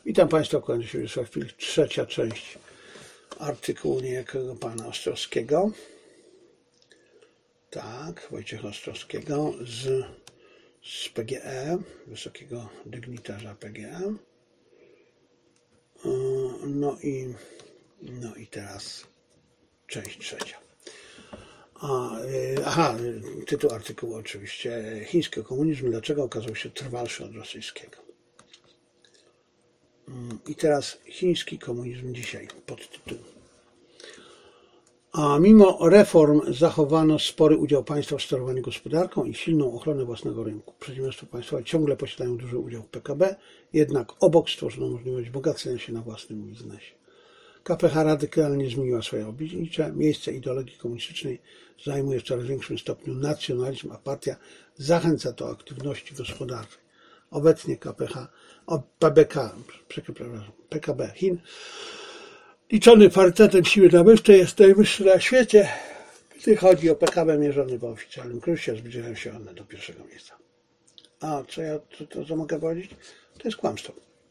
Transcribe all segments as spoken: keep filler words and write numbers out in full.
Witam Państwa, kłaniam się Wiesław Filip, trzecia część artykułu niejakiego pana Ostrowskiego. Tak, Wojciecha Ostrowskiego z, z P G E, wysokiego dygnitarza P G E. No i, no i teraz część trzecia. A, aha, tytuł artykułu oczywiście. Chiński komunizm, dlaczego okazał się trwalszy od rosyjskiego? I teraz chiński komunizm dzisiaj, podtytuł. A mimo reform zachowano spory udział państwa w sterowaniu gospodarką i silną ochronę własnego rynku. Przedsiębiorstwa państwowe ciągle posiadają duży udział w P K B, jednak obok stworzono możliwość bogacenia się na własnym biznesie. K P H radykalnie zmieniła swoje oblicze, miejsce ideologii komunistycznej zajmuje w coraz większym stopniu nacjonalizm, a partia zachęca do aktywności gospodarczej. Obecnie K P H, P B K, P K B Chin, liczony parytetem siły nabywczej, jest najwyższy na świecie. Gdy chodzi o P K B mierzony w oficjalnym kursie, zbliżają się one do pierwszego miejsca. A co ja to, to, co mogę powiedzieć? To jest kłamstwo.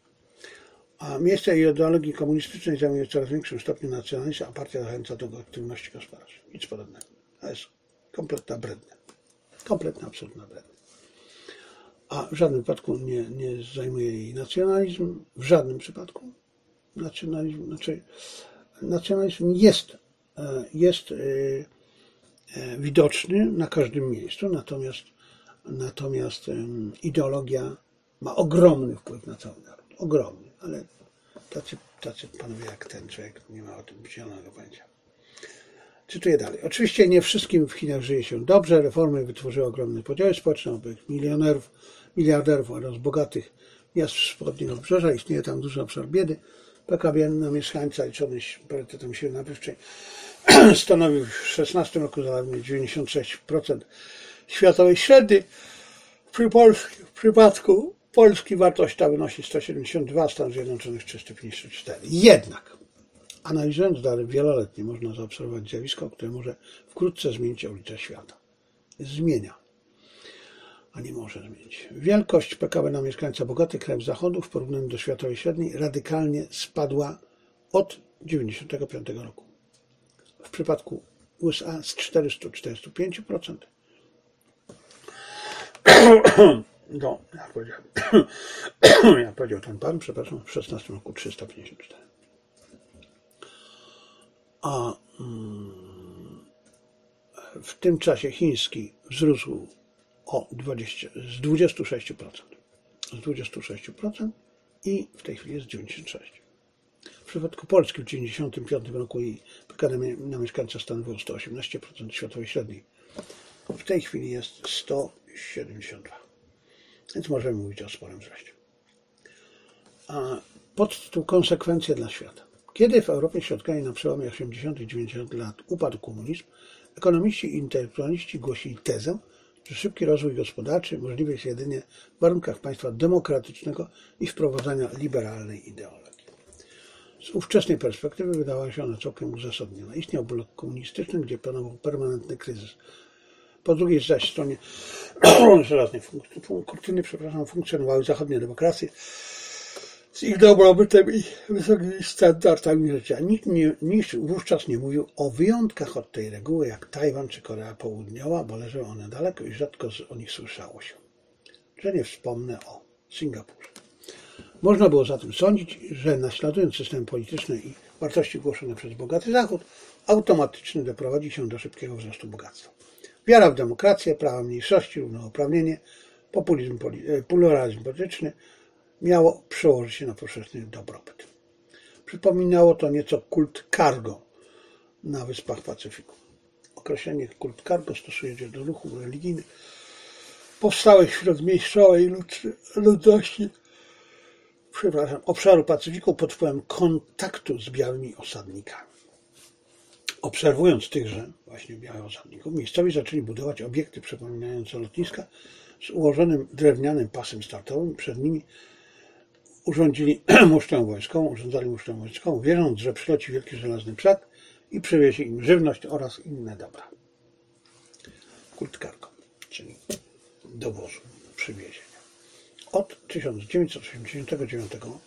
A miejsce ideologii komunistycznej zajmuje w coraz większym stopniu nacjonalizm, a partia zachęca do aktywności gospodarczej. Nic podobnego. To jest kompletna brednia. Kompletna, absolutna brednia. A w żadnym przypadku nie, nie zajmuje jej nacjonalizm. W żadnym przypadku. Nacjonalizm, znaczy, nacjonalizm jest, jest widoczny na każdym miejscu, natomiast, natomiast ideologia ma ogromny wpływ na cały naród. Ogromny, ale tacy, tacy panowie jak ten człowiek nie ma o tym zielonego pojęcia. Cytuję dalej. Oczywiście nie wszystkim w Chinach żyje się dobrze. Reformy wytworzyły ogromne podziały społeczne, obok milionerów, miliarderów oraz bogatych miast wschodniego obrzeża. Istnieje tam duży obszar biedy. P K B na mieszkańca liczony parytetem siły nabywczej stanowił w szesnastym roku zaledwie dziewięćdziesiąt sześć procent światowej średniej. Przy, Polski, w przypadku Polski wartość ta wynosi sto siedemdziesiąt dwa, Stanów Zjednoczonych trzysta pięćdziesiąt cztery. Jednak analizując dane wieloletnie, można zaobserwować zjawisko, które może wkrótce zmienić oblicze świata. Zmienia, a nie może zmienić. Wielkość P K B na mieszkańca bogatych krajów Zachodu w porównaniu do światowej średniej radykalnie spadła od dziewięćdziesiątego piątego roku. W przypadku U S A z czterystu czterdziestu pięciu procent do, jak powiedział, jak powiedział ten pan, przepraszam, w szesnastym roku trzysta pięćdziesiąt cztery. A w tym czasie chiński wzrósł o dwadzieścia, z dwudziestu sześciu procent. Z dwudziestu sześciu procent i w tej chwili jest dziewięćdziesiąt sześć procent. W przypadku Polski w dziewięćdziesiątym piątym roku jej P K B na mieszkańca stanowiło sto osiemnaście procent światowej średniej. W tej chwili jest sto siedemdziesiąt dwa procent. Więc możemy mówić o sporym wzroście. A podtytuł konsekwencje dla świata. Kiedy w Europie Środkowej na przełomie osiemdziesiątych i dziewięćdziesiątych lat upadł komunizm, ekonomiści i intelektualiści głosili tezę, że szybki rozwój gospodarczy możliwy jest jedynie w warunkach państwa demokratycznego i wprowadzania liberalnej ideologii. Z ówczesnej perspektywy wydawała się ona całkiem uzasadniona. Istniał blok komunistyczny, gdzie panował permanentny kryzys. Po drugiej zaś stronie żelaznej kurtyny, przepraszam, funkcjonowały zachodnie demokracje z ich dobrobytem i wysokimi standardami życia. Nikt, nie, nikt wówczas nie mówił o wyjątkach od tej reguły, jak Tajwan czy Korea Południowa, bo leżały one daleko i rzadko o nich słyszało się. Że nie wspomnę o Singapurze. Można było zatem sądzić, że naśladując system polityczny i wartości głoszone przez bogaty Zachód, automatycznie doprowadzi się do szybkiego wzrostu bogactwa. Wiara w demokrację, prawa mniejszości, równouprawnienie, populizm, pluralizm polityczny miało przełożyć się na powszechny dobrobyt. Przypominało to nieco kult cargo na Wyspach Pacyfiku. Określenie kult cargo stosuje się do ruchów religijnych powstałych wśród miejscowej ludności przepraszam, obszaru Pacyfiku pod wpływem kontaktu z białymi osadnikami. Obserwując tychże właśnie białych osadników, miejscowi zaczęli budować obiekty przypominające lotniska z ułożonym drewnianym pasem startowym. Przed nimi urządzili musztrę wojskową, urządzali musztrę wojskową, wierząc, że przyleci wielki żelazny psak i przywiezie im żywność oraz inne dobra. Kult cargo, czyli dowozu, przywiezienia. Od tysiąc dziewięćset osiemdziesiątego dziewiątego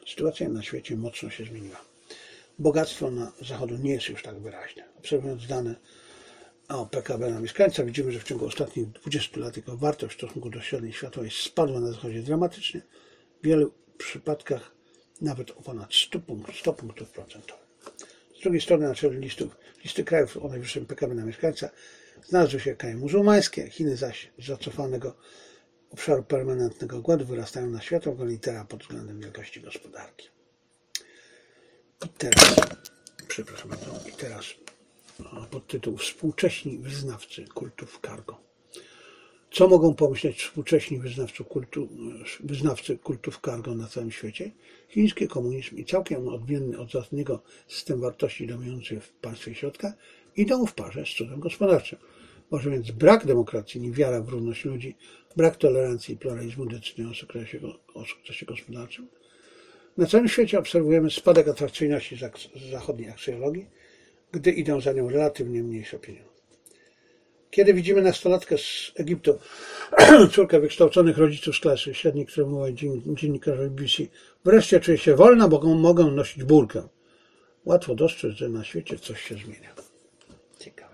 sytuacja na świecie mocno się zmieniła. Bogactwo na Zachodu nie jest już tak wyraźne. Obserwując dane o P K B na mieszkańca, widzimy, że w ciągu ostatnich dwudziestu lat jego wartość w stosunku do średniej światowej spadła na Zachodzie dramatycznie, w wielu przypadkach nawet o ponad sto punktów procentowych. Z drugiej strony na czele listów, listy krajów o najwyższym P K B na mieszkańca znalazły się kraje muzułmańskie, Chiny zaś z zacofanego obszaru permanentnego gładu wyrastają na światowego lidera pod względem wielkości gospodarki. I teraz, przepraszam bardzo, i teraz podtytuł Współcześni wyznawcy kultów cargo. Co mogą pomyśleć współcześni wyznawcy, kultu, wyznawcy kultów cargo na całym świecie? Chiński komunizm i całkiem odmienny od zachodniego system wartości dominujący w państwie środka idą w parze z cudem gospodarczym. Może więc brak demokracji, niewiara w równość ludzi, brak tolerancji i pluralizmu decydują o sukcesie, o sukcesie gospodarczym. Na całym świecie obserwujemy spadek atrakcyjności zachodniej aksjologii, gdy idą za nią relatywnie mniejsze pieniądze. Kiedy widzimy nastolatkę z Egiptu, córkę wykształconych rodziców z klasy średniej, która mówi dziennikarzowi B B C, wreszcie czuje się wolna, bo mogą nosić burkę. Łatwo dostrzec, że na świecie coś się zmienia. Ciekawe.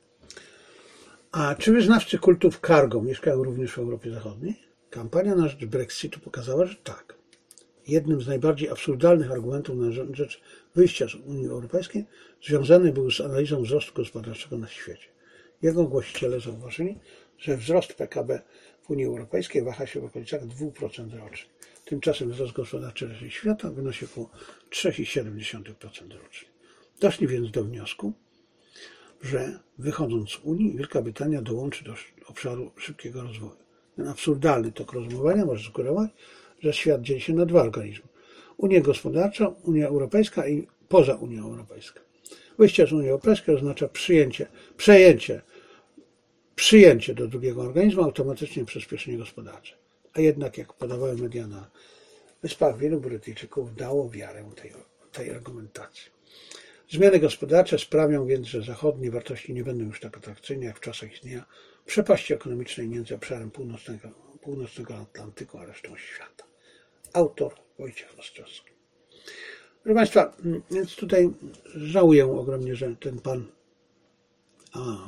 A czy wyznawcy kultów cargo mieszkają również w Europie Zachodniej? Kampania na rzecz Brexitu pokazała, że tak. Jednym z najbardziej absurdalnych argumentów na rzecz wyjścia z Unii Europejskiej związany był z analizą wzrostu gospodarczego na świecie. Jego głosiciele zauważyli, że wzrost P K B w Unii Europejskiej waha się w okolicach dwa procent rocznie. Tymczasem wzrost gospodarczy reszty świata wynosi około trzy przecinek siedem procent rocznie. Doszli więc do wniosku, że wychodząc z Unii, Wielka Brytania dołączy do obszaru szybkiego rozwoju. Ten absurdalny tok rozumowania może sugerować, że świat dzieli się na dwa organizmy. Unię gospodarczą, Unia Europejska i poza Unią Europejską. Wyjście z Unii Europejskiej oznacza przyjęcie, przejęcie, przyjęcie do drugiego organizmu, automatycznie przyspieszenie gospodarcze. A jednak, jak podawały media na Wyspach, wielu Brytyjczyków dało wiarę tej, tej argumentacji. Zmiany gospodarcze sprawią więc, że zachodnie wartości nie będą już tak atrakcyjne, jak w czasach istnienia przepaści ekonomicznej między obszarem północnego, północnego Atlantyku a resztą świata. Autor Wojciech Ostrowski. Proszę Państwa, więc tutaj żałuję ogromnie, że ten pan a,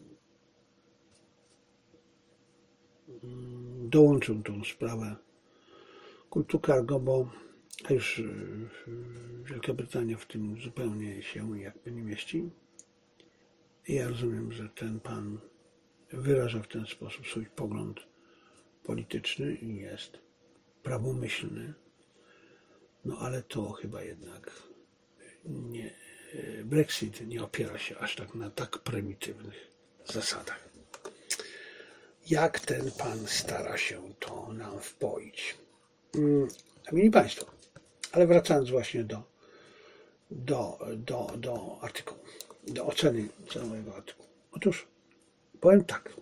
dołączył tą sprawę kultu cargo, bo już Wielka Brytania w tym zupełnie się jakby nie mieści. I ja rozumiem, że ten pan wyraża w ten sposób swój pogląd polityczny i jest prawomyślny. No ale to chyba jednak nie, Brexit nie opiera się aż tak na tak prymitywnych zasadach. Jak ten pan stara się to nam wpoić. Mili Państwo, ale wracając właśnie do, do, do, do artykułu, do oceny całego artykułu. Otóż powiem tak.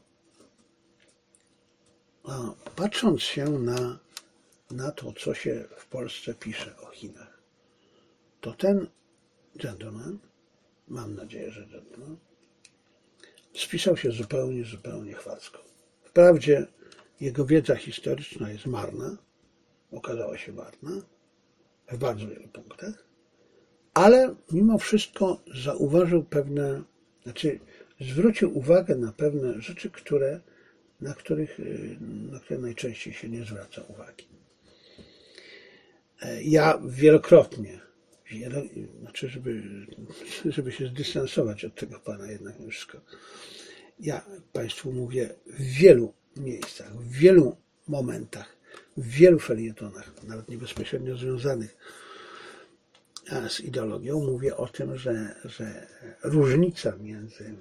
A patrząc się na, na to, co się w Polsce pisze o Chinach, to ten gentleman, mam nadzieję, że gentleman, spisał się zupełnie, zupełnie chwalsko. Wprawdzie jego wiedza historyczna jest marna, okazała się marna w bardzo wielu punktach, ale mimo wszystko zauważył pewne, znaczy zwrócił uwagę na pewne rzeczy, które, na, których, na które najczęściej się nie zwraca uwagi. Ja wielokrotnie, wielo, znaczy żeby, żeby się zdystansować od tego pana jednak wszystko, ja Państwu mówię w wielu miejscach, w wielu momentach, w wielu felietonach, nawet nie bezpośrednio związanych z ideologią, mówię o tym, że, że różnica między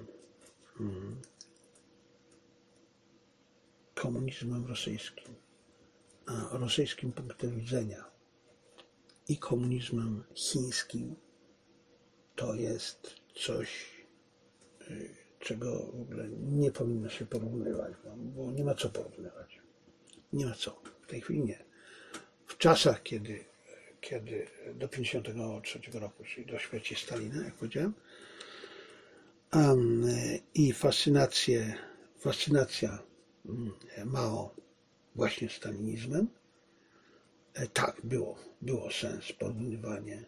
komunizmem rosyjskim, a rosyjskim punktem widzenia i komunizmem chińskim to jest coś, czego w ogóle nie powinno się porównywać, bo nie ma co porównywać. Nie ma co. W tej chwili nie. W czasach, kiedy, kiedy do pięćdziesiątego trzeciego roku, czyli do śmierci Stalina, jak powiedziałem, um, i fascynację, fascynacja Mao właśnie stalinizmem, Tak, było, było sens porównywanie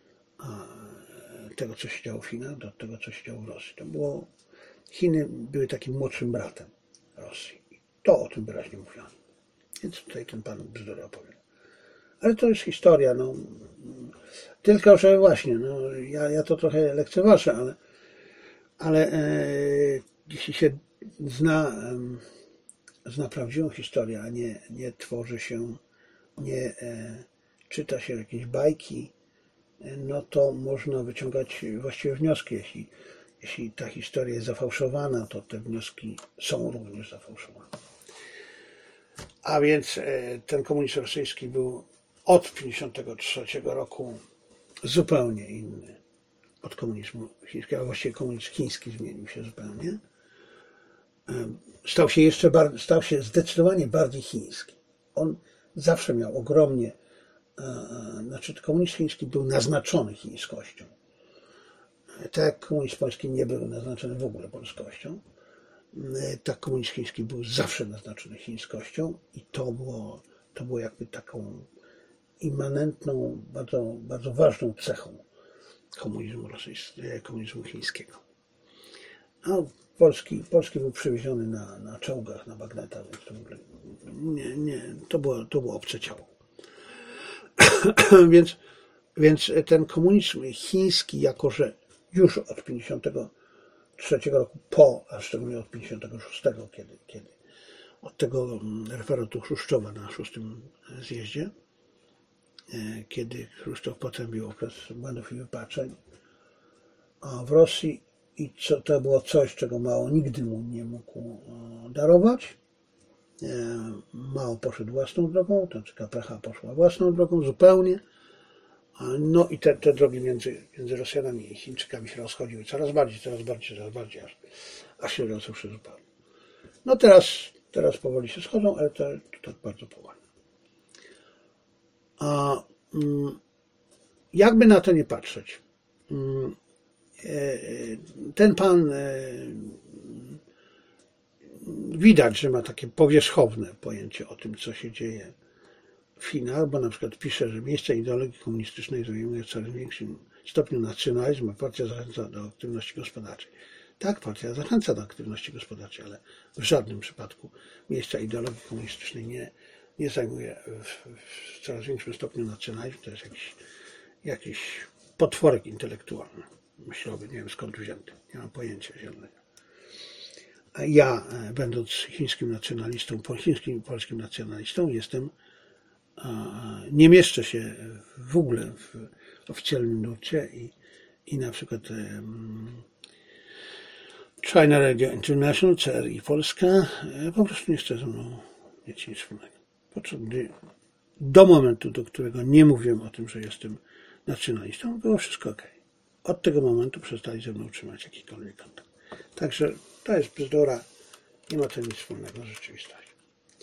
tego, co się działo w Chinach, do tego, co się działo w Rosji. To było, Chiny były takim młodszym bratem Rosji. To o tym wyraźnie mówiono. Więc tutaj ten pan bzdury opowiada. Ale to jest historia, no. Tylko, że właśnie, no, ja, ja to trochę lekceważę, ale, ale e, jeśli się zna, e, zna prawdziwą historię, a nie, nie tworzy się, nie e, czyta się jakieś bajki, e, no to można wyciągać właściwe wnioski. Jeśli, jeśli ta historia jest zafałszowana, to te wnioski są również zafałszowane. A więc e, ten komunizm rosyjski był od tysiąc dziewięćset pięćdziesiątego trzeciego roku zupełnie inny od komunizmu chińskiego, a właściwie komunizm chiński zmienił się zupełnie. Stał się jeszcze bardziej, stał się zdecydowanie bardziej chiński. On zawsze miał ogromnie, znaczy komunizm chiński był naznaczony chińskością. Tak jak komunizm polski nie był naznaczony w ogóle polskością, tak komunizm chiński był zawsze naznaczony chińskością i to było, to było jakby taką immanentną, bardzo, bardzo ważną cechą komunizmu rosyjskiego, komunizmu chińskiego. A Polski, Polski był przywieziony na, na czołgach, na bagnetach, więc to w ogóle nie, nie, to było, to było obce ciało. więc, więc ten komunizm chiński, jako że już od tysiąc dziewięćset pięćdziesiątego trzeciego roku, po, a szczególnie od tysiąc dziewięćset pięćdziesiątego szóstego, kiedy, kiedy od tego referatu Chruszczowa na szóstym zjeździe, kiedy Chruszczow potępił okres błędów i wypaczeń, a w Rosji i co, to było coś, czego Mao nigdy mu nie mógł darować. Mao poszedł własną drogą, to znaczy K P H poszła własną drogą zupełnie. No i te, te drogi między, między Rosjanami i Chińczykami się rozchodziły coraz bardziej, coraz bardziej, coraz bardziej, aż, aż się rozeszły zupełnie. No teraz, teraz powoli się schodzą, ale to, to tak bardzo powoli. A jakby na to nie patrzeć, ten pan widać, że ma takie powierzchowne pojęcie o tym, co się dzieje w Chinach, bo na przykład pisze, że miejsce ideologii komunistycznej zajmuje w coraz większym stopniu nacjonalizm, a partia zachęca do aktywności gospodarczej. Tak, partia zachęca do aktywności gospodarczej, ale w żadnym przypadku miejsca ideologii komunistycznej nie, nie zajmuje w, w coraz większym stopniu nacjonalizm. To jest jakiś, jakiś potworek intelektualny, myślowy, nie wiem skąd wzięty, nie mam pojęcia zielonego. Ja, będąc chińskim nacjonalistą, chińskim i polskim nacjonalistą, jestem, nie mieszczę się w ogóle w oficjalnym nurcie i, i na przykład China Radio International, C R I Polska, po prostu nie chce ze mną mieć nic wspólnego. Do momentu, do którego nie mówiłem o tym, że jestem nacjonalistą, było wszystko ok. Od tego momentu przestali ze mną utrzymać jakikolwiek kontakt. Także to jest bzdura, nie ma to nic wspólnego z rzeczywistością.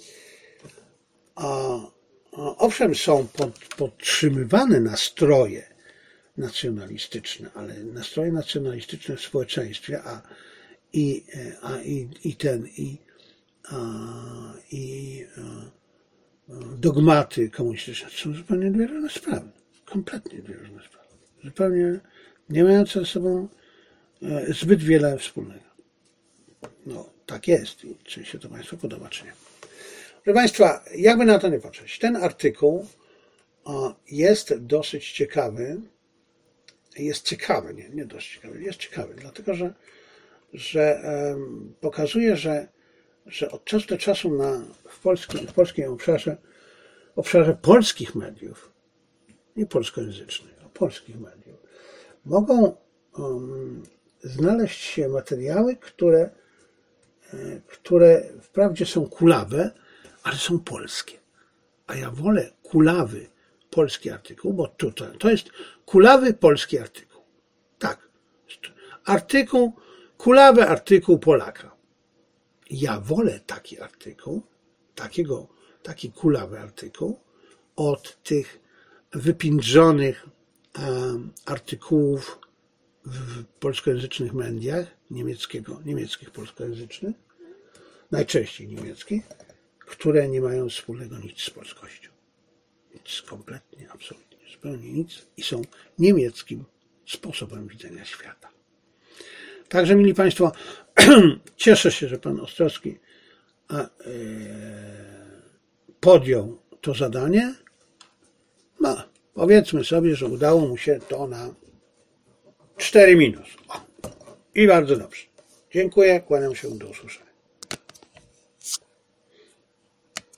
A, a owszem, są pod, podtrzymywane nastroje nacjonalistyczne, ale nastroje nacjonalistyczne w społeczeństwie, a i, a, i, i ten, i, a, i a, dogmaty komunistyczne są zupełnie dwie różne sprawy. Kompletnie dwie różne sprawy. Zupełnie nie mające ze sobą zbyt wiele wspólnego. No, tak jest. I czy się to Państwu podoba, czy nie. Proszę Państwa, jakby na to nie patrzeć, ten artykuł jest dosyć ciekawy. Jest ciekawy, nie, nie dość ciekawy, jest ciekawy, dlatego że, że um, pokazuje, że, że od czasu do czasu na, w, polskim, w polskim obszarze, obszarze polskich mediów, nie polskojęzycznych, a polskich mediów, mogą um, znaleźć się materiały, które, które wprawdzie są kulawe, ale są polskie. A ja wolę kulawy polski artykuł, bo tutaj to jest kulawy polski artykuł. Tak. Artykuł, kulawy artykuł Polaka. Ja wolę taki artykuł, takiego, taki kulawy artykuł od tych wypindrzonych um, artykułów w polskojęzycznych mediach, niemieckiego, niemieckich polskojęzycznych, najczęściej niemieckich, które nie mają wspólnego nic z polskością. Nic, kompletnie, absolutnie, zupełnie nic i są niemieckim sposobem widzenia świata. Także, mili Państwo, cieszę się, że Pan Ostrowski podjął to zadanie. No, powiedzmy sobie, że udało mu się to na cztery minus. O, i bardzo dobrze. Dziękuję, kłaniam się, do usłyszenia.